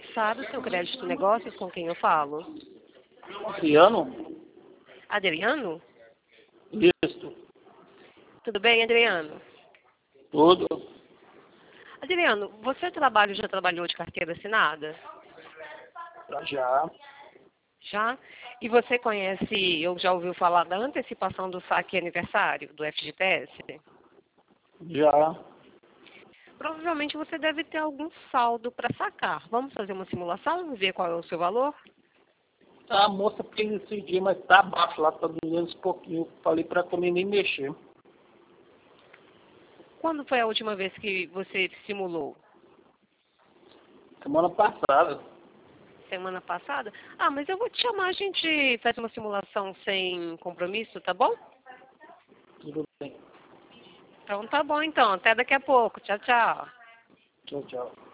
sabe o seu crédito negócios com quem eu falo? Adriano? Adriano? Isso. Tudo bem, Adriano? Tudo. Adriano, você já trabalhou de carteira assinada? Já. Já? E você conhece, ou já ouviu falar da antecipação do saque aniversário do FGTS? Já. Provavelmente você deve ter algum saldo para sacar. Vamos fazer uma simulação e ver qual é o seu valor? A moça fez esse dia, mas tá baixo lá, tá 200 e pouquinho. Falei pra comer nem mexer. Quando foi a última vez que você simulou? Semana passada. Semana passada? Ah, mas eu vou te chamar, a gente faz uma simulação sem compromisso, tá bom? Tudo bem. Então tá bom então, até daqui a pouco. Tchau, tchau. Tchau, tchau.